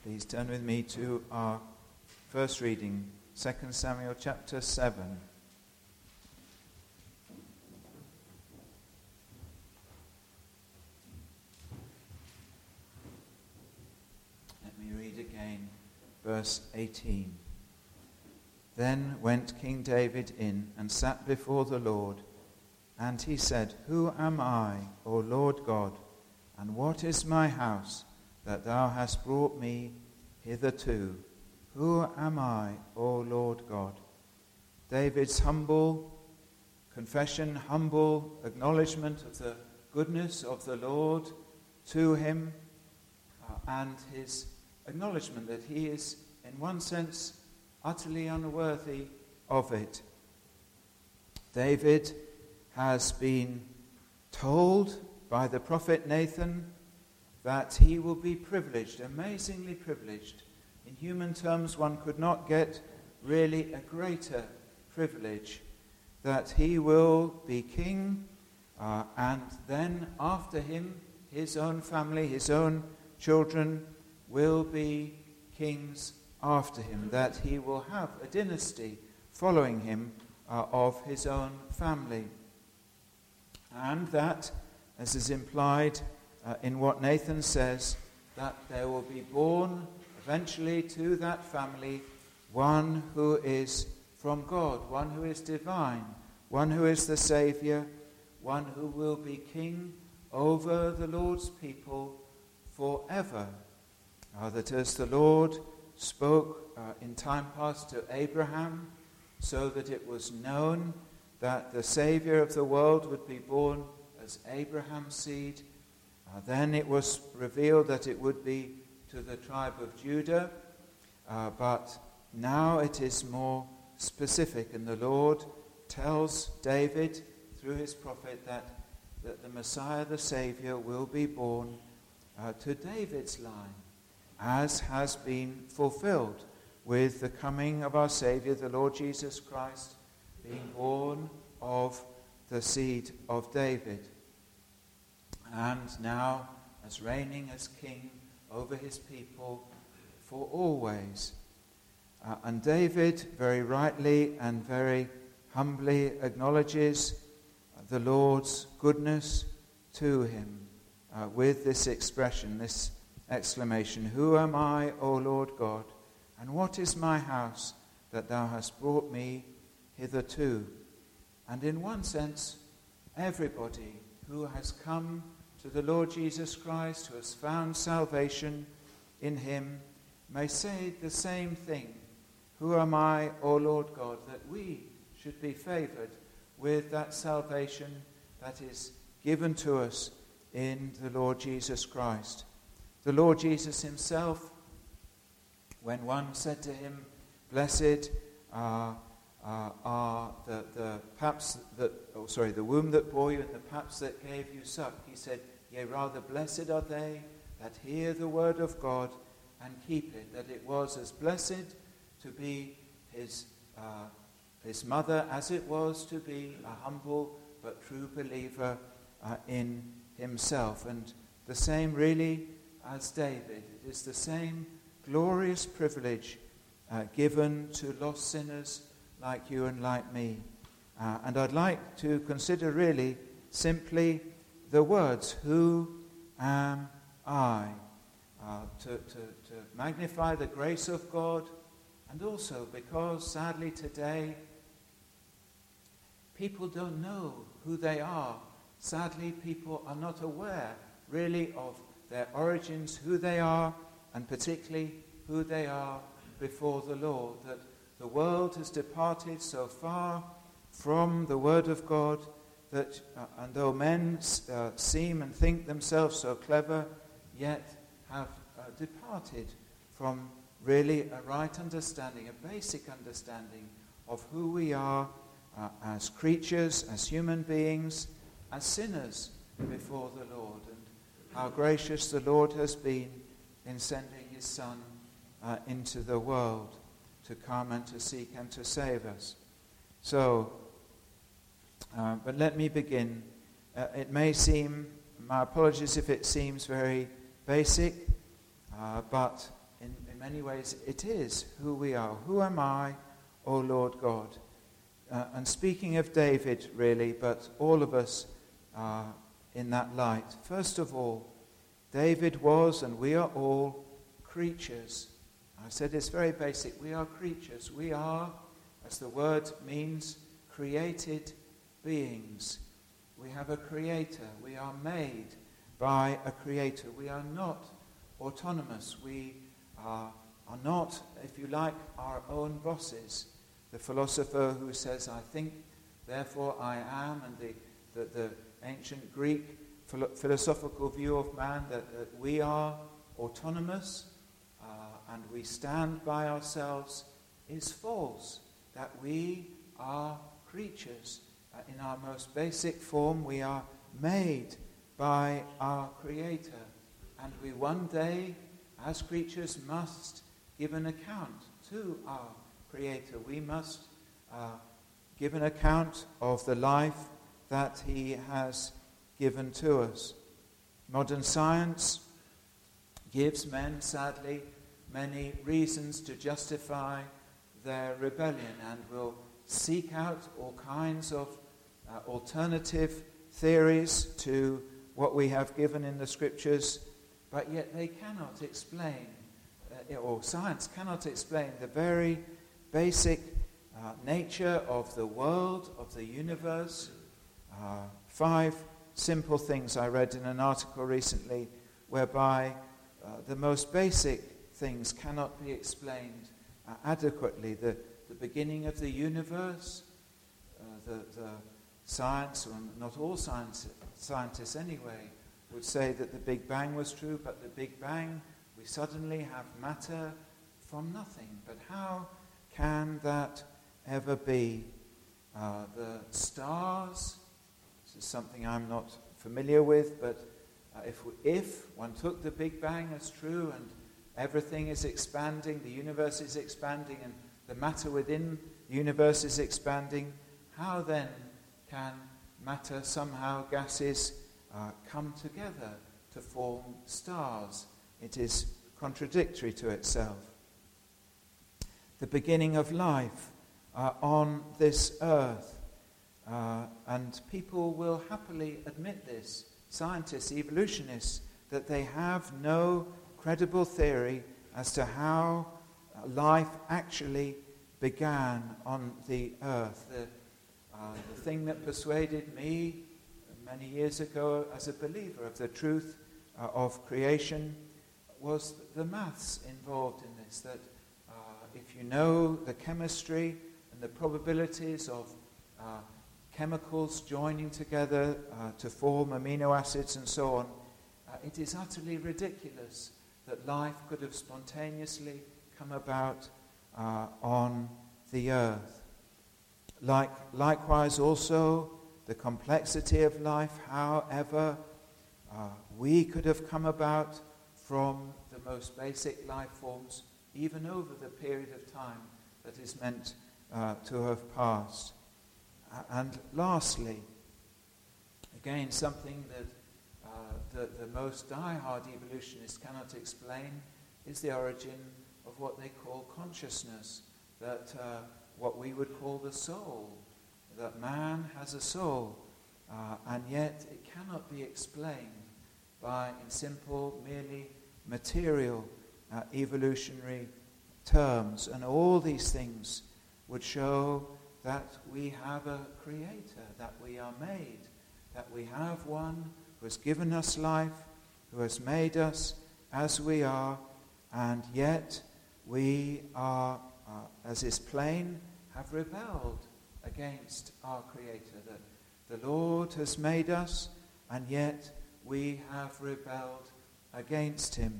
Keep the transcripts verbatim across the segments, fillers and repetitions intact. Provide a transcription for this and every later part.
Please turn with me to our first reading, Second Samuel chapter seven. Let me read again, verse eighteen. Then went King David in and sat before the Lord, and he said, Who am I, O Lord God, and what is my house that thou hast brought me hitherto? Who am I, O Lord God? David's humble confession, humble acknowledgement of the goodness of the Lord to him, uh, and his acknowledgement that he is, in one sense, utterly unworthy of it. David has been told by the prophet Nathan that he will be privileged, amazingly privileged. In human terms, one could not get really a greater privilege, that he will be king, uh, and then after him, his own family, his own children will be kings after him, that he will have a dynasty following him uh, of his own family. And that, as is implied uh, in what Nathan says, that there will be born eventually to that family one who is from God, one who is divine, one who is the Saviour, one who will be king over the Lord's people forever. Uh, that as the Lord spoke uh, in time past to Abraham, so that it was known that the Saviour of the world would be born as Abraham's seed, uh, then it was revealed that it would be to the tribe of Judah, uh, but now it is more specific, and the Lord tells David through his prophet that, that the Messiah, the Saviour, will be born uh, to David's line, as has been fulfilled with the coming of our Saviour, the Lord Jesus Christ, being born of the seed of David. And now, as reigning as king over his people for always. Uh, and David very rightly and very humbly acknowledges the Lord's goodness to him uh, with this expression, this exclamation, Who am I, O Lord God, and what is my house that thou hast brought me hitherto? And in one sense, everybody who has come to the Lord Jesus Christ, who has found salvation in him, may say the same thing. Who am I, O Lord God, that we should be favoured with that salvation that is given to us in the Lord Jesus Christ. The Lord Jesus himself, when one said to him, Blessed uh, uh, are the, the paps that, oh sorry, the womb that bore you and the paps that gave you suck, he said, Yea, rather blessed are they that hear the word of God and keep it, that it was as blessed to be his, uh, his mother as it was to be a humble but true believer uh, in himself. And the same really as David. It is the same glorious privilege uh, given to lost sinners like you and like me. Uh, and I'd like to consider really simply the words, Who am I? Uh, to, to, to magnify the grace of God, and also because sadly today people don't know who they are. Sadly, people are not aware really of their origins, who they are, and particularly who they are before the Lord. That the world has departed so far from the Word of God that, uh, and though men uh, seem and think themselves so clever, yet have uh, departed from really a right understanding, a basic understanding of who we are uh, as creatures, as human beings, as sinners before the Lord, and how gracious the Lord has been in sending his Son uh, into the world to come and to seek and to save us. So, uh, but let me begin. Uh, it may seem, my apologies if it seems very basic, uh, but in many ways it is who we are. Who am I, O Lord God? Uh, and speaking of David, really, but all of us are in that light. First of all, David was, and we are all, creatures. I said it's very basic. We are creatures. We are, as the word means, created beings. We have a creator. We are made by a creator. We are not autonomous. We are, are not, if you like, our own bosses. The philosopher who says, I think, therefore I am, and the, the, the ancient Greek philo- philosophical view of man, that, that we are autonomous uh, and we stand by ourselves, is false. That we are creatures. Uh, in our most basic form, we are made by our Creator. And we one day, as creatures, must give an account to our Creator. We must uh, give an account of the life that He has given to us. Modern science gives men, sadly, many reasons to justify their rebellion, and will seek out all kinds of uh, alternative theories to what we have given in the Scriptures, but yet they cannot explain, uh, or science cannot explain, the very basic uh, nature of the world, of the universe. Uh, five simple things I read in an article recently, whereby uh, the most basic things cannot be explained uh, adequately. The, the beginning of the universe, uh, the, the science, or not all science, scientists anyway, would say that the Big Bang was true, but the Big Bang, we suddenly have matter from nothing. But how can that ever be? Uh, the stars, this is something I'm not familiar with, but uh, if, we, if one took the Big Bang as true and everything is expanding, the universe is expanding, and the matter within the universe is expanding, how then can matter, somehow gases, uh, come together to form stars? It is contradictory to itself. The beginning of life uh, on this earth, uh, and people will happily admit this, scientists, evolutionists, that they have no credible theory as to how life actually began on the earth. The, uh, the thing that persuaded me many years ago as a believer of the truth uh, of creation was the maths involved in this, that uh, if you know the chemistry and the probabilities of uh, chemicals joining together uh, to form amino acids and so on, uh, it is utterly ridiculous that life could have spontaneously come about uh, on the earth. Like, likewise also, the complexity of life, however, uh, we could have come about from the most basic life forms, even over the period of time that is meant uh, to have passed. Uh, and lastly, again, something that uh, the, the most die-hard evolutionists cannot explain is the origin of what they call consciousness, that uh, what we would call the soul, that man has a soul, uh, and yet it cannot be explained by, in simple, merely material uh, evolutionary terms. And all these things would show that we have a creator, that we are made, that we have one who has given us life, who has made us as we are, and yet we are, uh, as is plain, have rebelled against our Creator. That the Lord has made us, and yet we have rebelled against Him.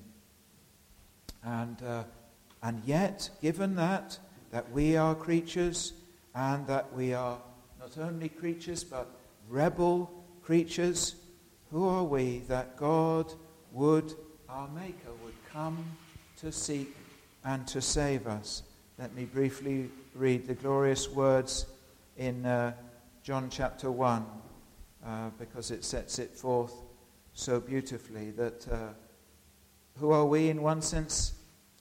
And uh, and yet, given that, that we are creatures, and that we are not only creatures, but rebel creatures, who are we that God would, our Maker, would come to seek and to save us? Let me briefly read the glorious words in uh, John chapter one, uh, because it sets it forth so beautifully, that uh, who are we in one sense?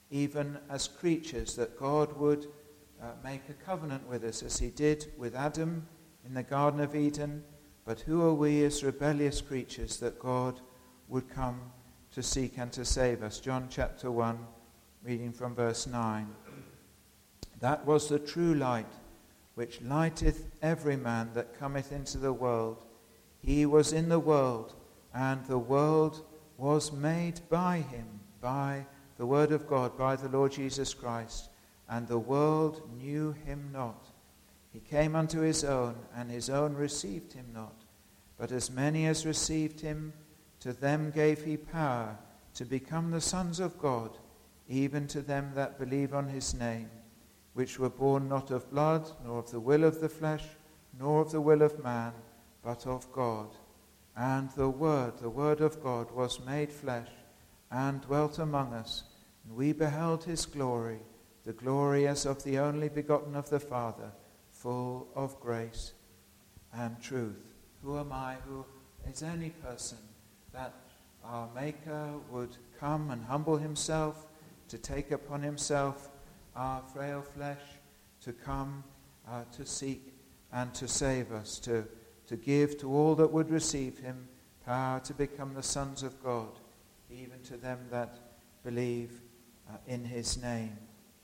even as creatures, that God would uh, make a covenant with us as he did with Adam in the Garden of Eden. But who are we as rebellious creatures that God would come to seek and to save us? John chapter one, reading from verse nine. That was the true light, which lighteth every man that cometh into the world. He was in the world, and the world was made by him, by the word of God, by the Lord Jesus Christ, and the world knew him not. He came unto his own, and his own received him not. But as many as received him, to them gave he power to become the sons of God, even to them that believe on his name, which were born not of blood, nor of the will of the flesh, nor of the will of man, but of God. And the Word, the Word of God, was made flesh, and dwelt among us, and we beheld his glory, the glory as of the only begotten of the Father, full of grace and truth. Who am I? Who is any person that our Maker would come and humble himself, to take upon himself our frail flesh, to come uh, to seek and to save us, to, to give to all that would receive him power to become the sons of God, even to them that believe uh, in his name.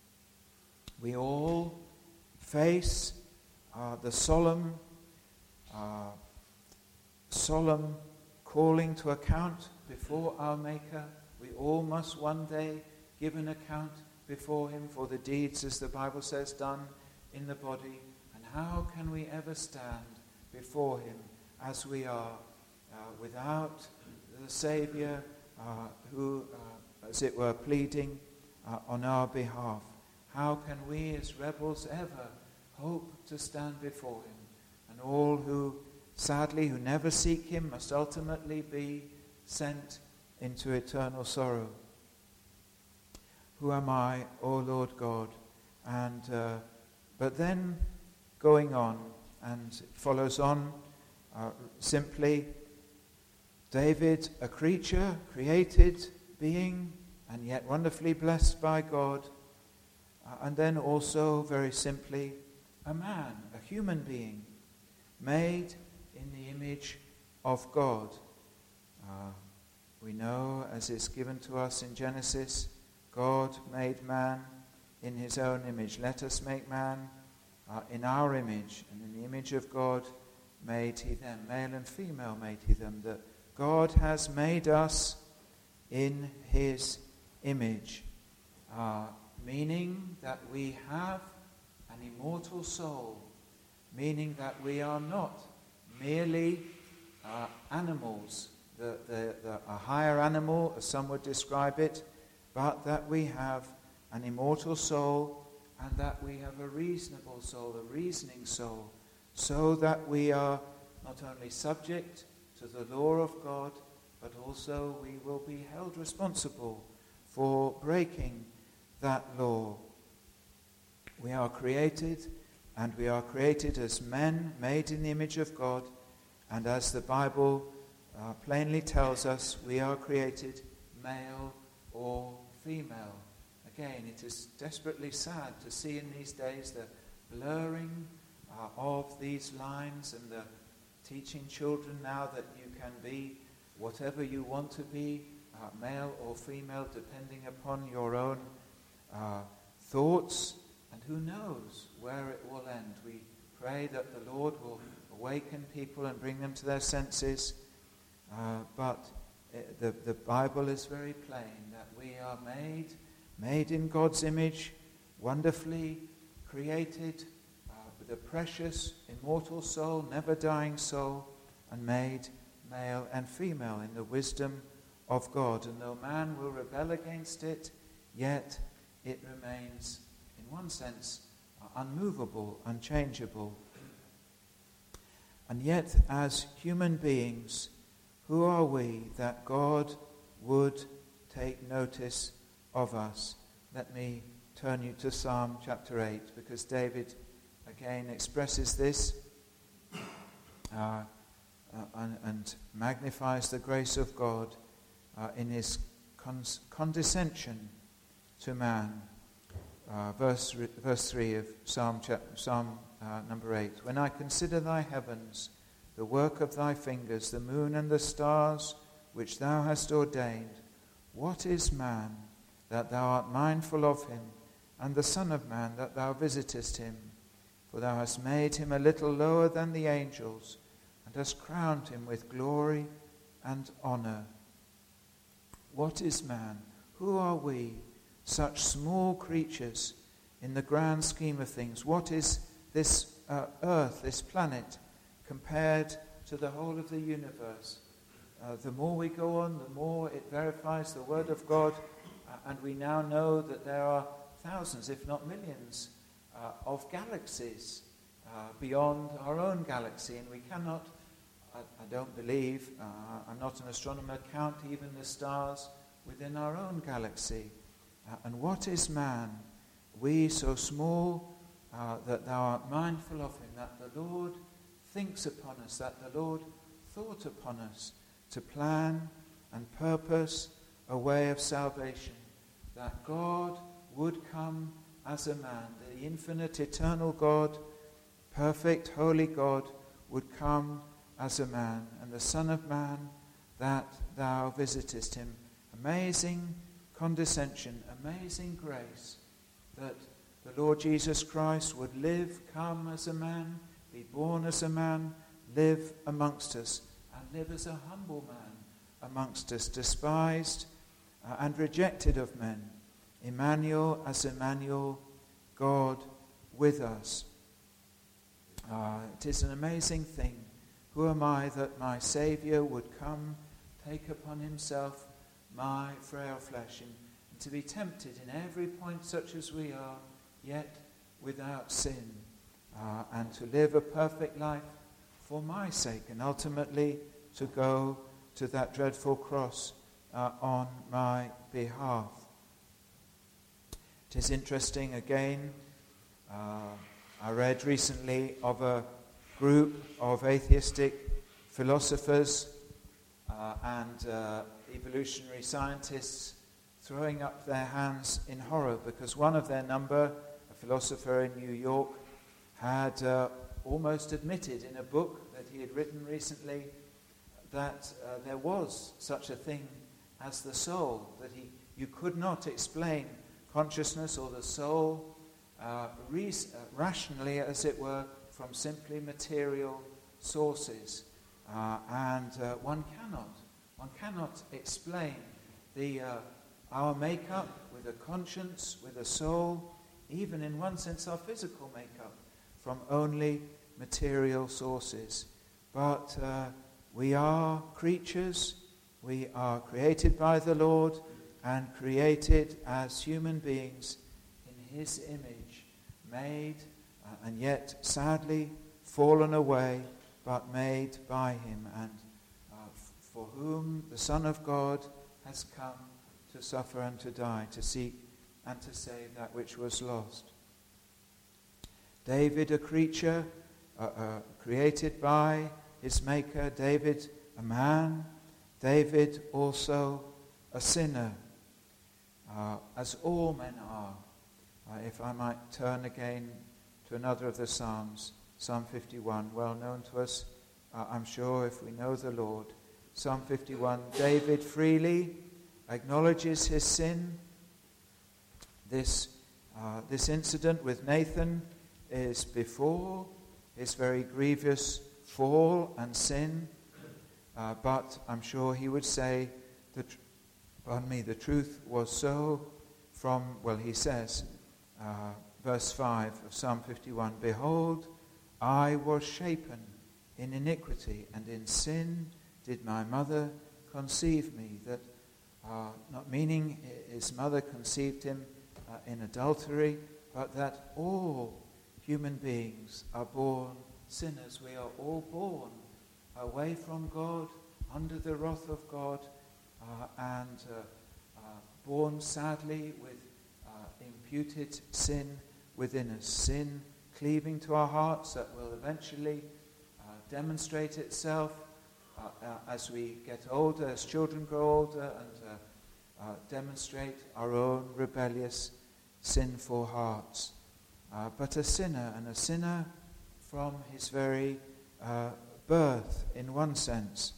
We all face uh, the solemn, uh, solemn calling to account before our Maker. We all must one day give an account before him for the deeds, as the Bible says, done in the body. And how can we ever stand before him as we are, uh, without the Saviour uh, who, uh, as it were, pleading uh, on our behalf? How can we as rebels ever hope to stand before him? And all who, sadly, who never seek him must ultimately be sent into eternal sorrow. Who am I, O Lord God? And uh, but then going on, and it follows on uh, simply, David, a creature, created being, and yet wonderfully blessed by God. Uh, and then also, very simply, a man, a human being, made in the image of God. Uh, we know, as is given to us in Genesis, God made man in his own image. Let us make man uh, in our image, and in the image of God made he them. Male and female made he them. That God has made us in his image, uh, meaning that we have an immortal soul, meaning that we are not merely uh, animals, the, the, the, a higher animal, as some would describe it, but that we have an immortal soul, and that we have a reasonable soul, a reasoning soul, so that we are not only subject to the law of God, but also we will be held responsible for breaking that law. We are created, and we are created as men made in the image of God, and as the Bible uh, plainly tells us, we are created male or female. Again, it is desperately sad to see in these days the blurring uh, of these lines, and the teaching children now that you can be whatever you want to be, uh, male or female, depending upon your own uh, thoughts, and who knows where it will end. We pray that the Lord will awaken people and bring them to their senses, uh, but The, the Bible is very plain that we are made, made in God's image, wonderfully created uh, with a precious, immortal soul, never-dying soul, and made male and female in the wisdom of God. And though man will rebel against it, yet it remains, in one sense, uh, unmovable, unchangeable. And yet, as human beings, who are we that God would take notice of us? Let me turn you to Psalm chapter eight, because David again expresses this uh, uh, and, and magnifies the grace of God uh, in his con- condescension to man. Uh, verse, verse three of Psalm, Psalm uh, number eight. When I consider thy heavens, the work of thy fingers, the moon and the stars which thou hast ordained, what is man that thou art mindful of him, and the Son of Man that thou visitest him? For thou hast made him a little lower than the angels, and hast crowned him with glory and honor. What is man? Who are we, such small creatures in the grand scheme of things? What is this uh, earth, this planet, compared to the whole of the universe? Uh, the more we go on, the more it verifies the word of God, uh, and we now know that there are thousands, if not millions, uh, of galaxies uh, beyond our own galaxy, and we cannot, I, I don't believe, uh, I'm not an astronomer, count even the stars within our own galaxy. Uh, and what is man? We so small uh, that thou art mindful of him, that the Lord thinks upon us, that the Lord thought upon us, to plan and purpose a way of salvation, that God would come as a man, the infinite, eternal God, perfect, holy God, would come as a man, and the Son of Man, that thou visitest him. Amazing condescension, amazing grace, that the Lord Jesus Christ would live, come as a man, be born as a man, live amongst us, and live as a humble man amongst us, despised uh, and rejected of men. Emmanuel as Emmanuel, God with us. Uh, it is an amazing thing. Who am I that my Saviour would come, take upon himself my frail flesh, and, and to be tempted in every point such as we are, yet without sin, uh, and to live a perfect life for my sake, and ultimately to go to that dreadful cross uh, on my behalf. It is interesting again, uh, I read recently of a group of atheistic philosophers uh, and uh, evolutionary scientists throwing up their hands in horror because one of their number, a philosopher in New York, had uh, almost admitted in a book that he had written recently that uh, there was such a thing as the soul, that he you could not explain consciousness or the soul uh, res- uh, rationally, as it were, from simply material sources. Uh, and uh, one cannot, one cannot explain the uh, our makeup with a conscience, with a soul, even in one sense our physical makeup, from only material sources. But uh, we are creatures, we are created by the Lord, and created as human beings in his image, made uh, and yet sadly fallen away, but made by him, and uh, f- for whom the Son of God has come to suffer and to die, to seek and to save that which was lost. David, a creature uh, uh, created by his Maker, David, a man, David also a sinner, uh, as all men are. Uh, if I might turn again to another of the Psalms, Psalm fifty-one, well known to us, uh, I'm sure, if we know the Lord. Psalm fifty-one, David freely acknowledges his sin. This, uh, this incident with Nathan is before his very grievous fall and sin, uh, but I'm sure he would say that, pardon me, the truth was so from, well, he says, uh, verse five of Psalm fifty-one, Behold, I was shapen in iniquity, and in sin did my mother conceive me. That, uh, not meaning his mother conceived him uh, in adultery, but that all human beings are born sinners. We are all born away from God, under the wrath of God, uh, and uh, uh, born sadly with uh, imputed sin within us. Sin cleaving to our hearts that will eventually uh, demonstrate itself uh, uh, as we get older, as children grow older, and uh, uh, demonstrate our own rebellious, sinful hearts, uh, but a sinner, and a sinner from his very uh, birth, in one sense,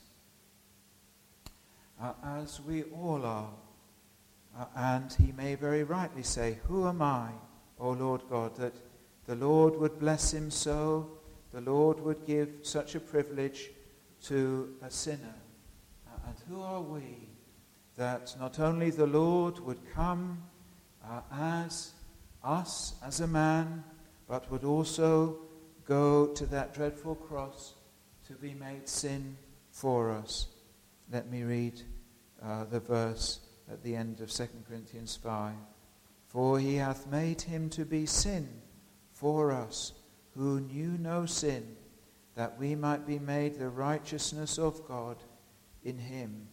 uh, as we all are. Uh, and he may very rightly say, "Who am I, O Lord God, that the Lord would bless him so, the Lord would give such a privilege to a sinner? Uh, and who are we that not only the Lord would come uh, as us, as a man, but would also go to that dreadful cross to be made sin for us?" Let me read uh, the verse at the end of Second Corinthians five. "For he hath made him to be sin for us, who knew no sin, that we might be made the righteousness of God in him."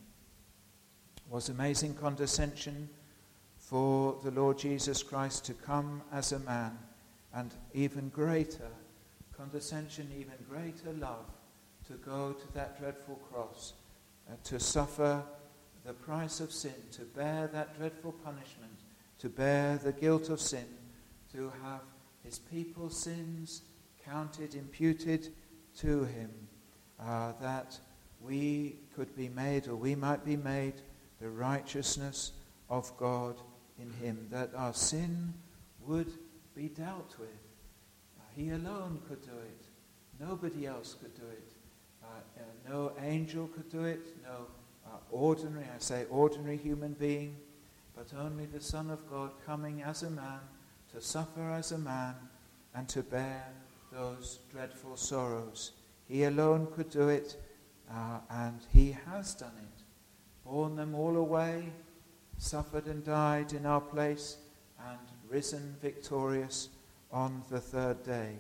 Was amazing condescension for the Lord Jesus Christ to come as a man, and even greater condescension, even greater love to go to that dreadful cross, uh, to suffer the price of sin, to bear that dreadful punishment, to bear the guilt of sin, to have his people's sins counted, imputed to him, uh, that we could be made, or we might be made, the righteousness of God in him, that our sin would be dealt with. Uh, he alone could do it. Nobody else could do it. Uh, uh, no angel could do it, no uh, ordinary, I say ordinary human being, but only the Son of God coming as a man, to suffer as a man, and to bear those dreadful sorrows. He alone could do it, uh, and he has done it. Borne them all away, suffered and died in our place, and risen victorious on the third day.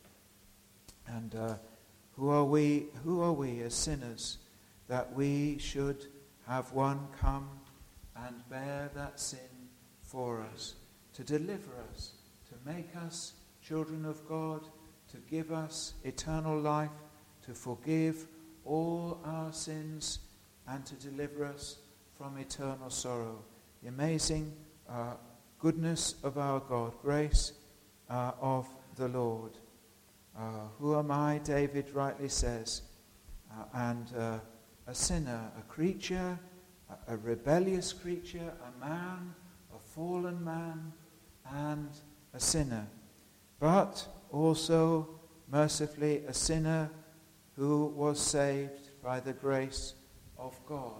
And uh, who are we, who are we as sinners, that we should have one come and bear that sin for us, to deliver us, to make us children of God, to give us eternal life, to forgive all our sins, and to deliver us from eternal sorrow. The amazing uh, goodness of our God, grace uh, of the Lord. Uh, who am I, David rightly says, uh, and uh, a sinner, a creature, a, a rebellious creature, a man, a fallen man, and a sinner. But also, mercifully, a sinner who was saved by the grace of God.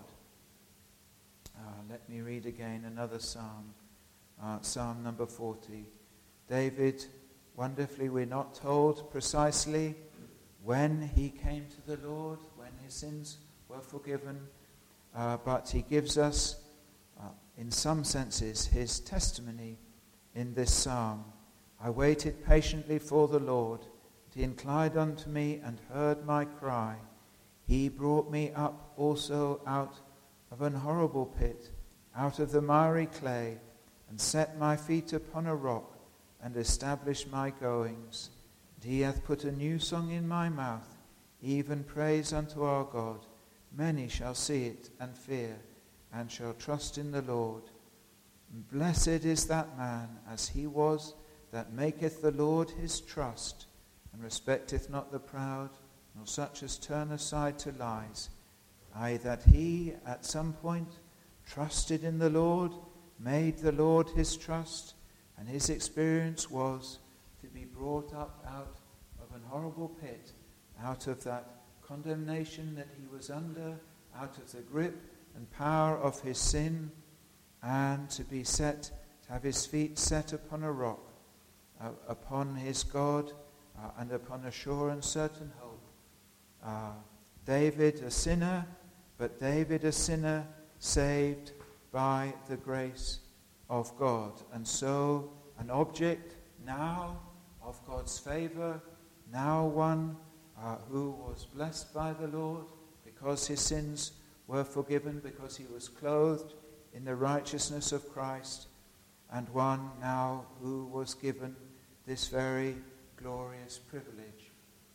Uh, let me read again another psalm, uh, Psalm number forty. David, wonderfully, we're not told precisely when he came to the Lord, when his sins were forgiven, uh, but he gives us, uh, in some senses, his testimony in this psalm. "I waited patiently for the Lord. He inclined unto me and heard my cry. He brought me up also out of an horrible pit, out of the miry clay, and set my feet upon a rock, and established my goings. And he hath put a new song in my mouth, even praise unto our God. Many shall see it and fear, and shall trust in the Lord. And blessed is that man, as he was, that maketh the Lord his trust, and respecteth not the proud, nor such as turn aside to lies. Aye, that he at some point trusted in the Lord, made the Lord his trust, and his experience was to be brought up out of an horrible pit, out of that condemnation that he was under, out of the grip and power of his sin, and to be set, to have his feet set upon a rock, uh, upon his God, uh, and upon a sure and certain hope. Uh, David, a sinner, but David, a sinner, saved by the grace of God. And so, an object now of God's favor, now one uh, who was blessed by the Lord because his sins were forgiven, because he was clothed in the righteousness of Christ, and one now who was given this very glorious privilege.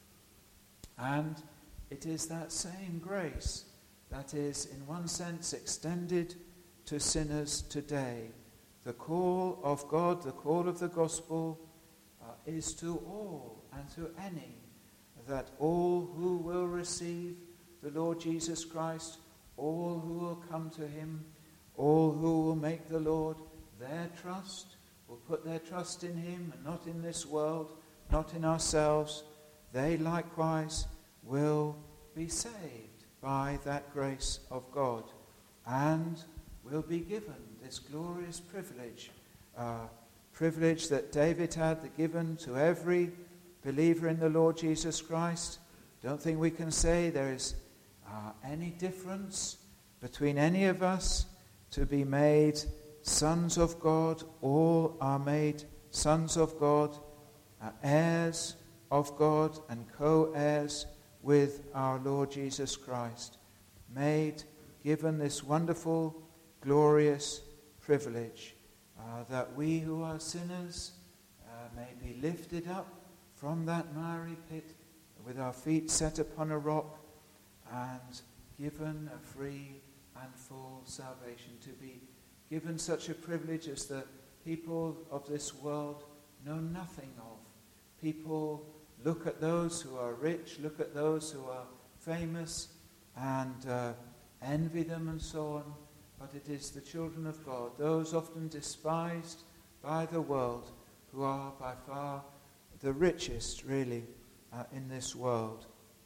And it is that same grace that is in one sense extended to sinners today. The call of God, the call of the gospel, uh, is to all and to any, that all who will receive the Lord Jesus Christ, all who will come to him, all who will make the Lord their trust, will put their trust in him and not in this world, not in ourselves, they likewise will be saved by that grace of God and will be given this glorious privilege, uh, privilege that David had given to every believer in the Lord Jesus Christ. Don't think we can say there is uh, any difference between any of us to be made sons of God. All are made sons of God, uh, heirs of God and co-heirs with our Lord Jesus Christ. Made, given this wonderful, glorious privilege uh, that we who are sinners uh, may be lifted up from that miry pit with our feet set upon a rock and given a free and full salvation, to be given such a privilege as the people of this world know nothing of. People look at those who are rich, look at those who are famous, and uh, envy them and so on. But it is the children of God, those often despised by the world, who are by far the richest, really, uh, in this world.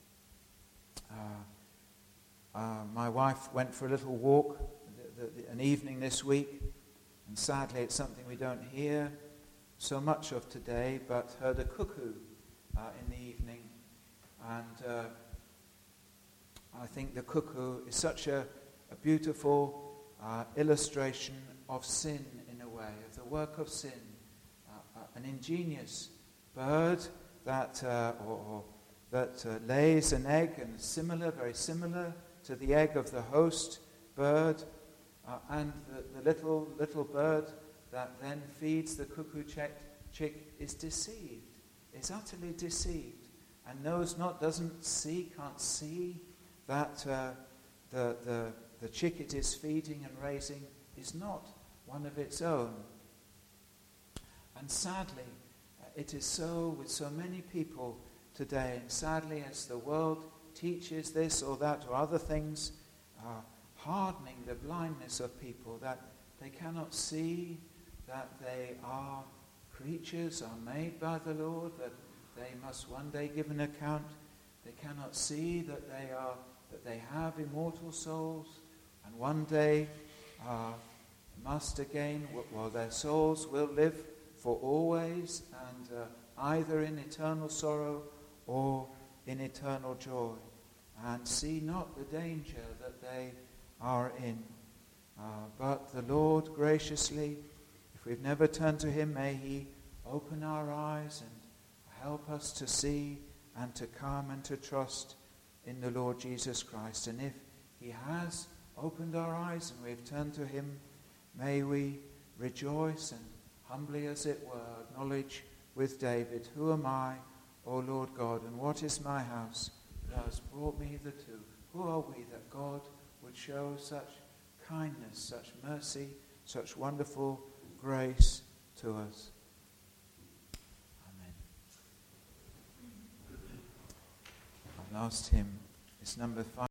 Uh, uh, my wife went for a little walk the, the, an evening this week, and sadly it's something we don't hear so much of today, but heard a cuckoo uh, in the evening. And uh, I think the cuckoo is such a, a beautiful uh, illustration of sin in a way, of the work of sin. Uh, uh, an ingenious bird that uh, or, or that uh, lays an egg, and similar, very similar to the egg of the host bird, uh, and the, the little little bird that then feeds the cuckoo chick, chick is deceived, is utterly deceived, and knows not, doesn't see, can't see that uh, the, the, the chick it is feeding and raising is not one of its own. And sadly, uh, it is so with so many people today, and sadly as the world teaches this or that or other things, uh, hardening the blindness of people, that they cannot see that they are creatures, are made by the Lord, that they must one day give an account. They cannot see that they are, that they have immortal souls, and one day uh, must again, well, their souls will live for always, and uh, either in eternal sorrow or in eternal joy, and see not the danger that they are in. Uh, but the Lord graciously, if we've never turned to him, may he open our eyes and help us to see and to come and to trust in the Lord Jesus Christ. And if he has opened our eyes and we've turned to him, may we rejoice and humbly, as it were, acknowledge with David, "Who am I, O Lord God, and what is my house that thou hast brought me hitherto? Who are we that God would show such kindness, such mercy, such wonderful grace to us?" Amen. Our last hymn is number five.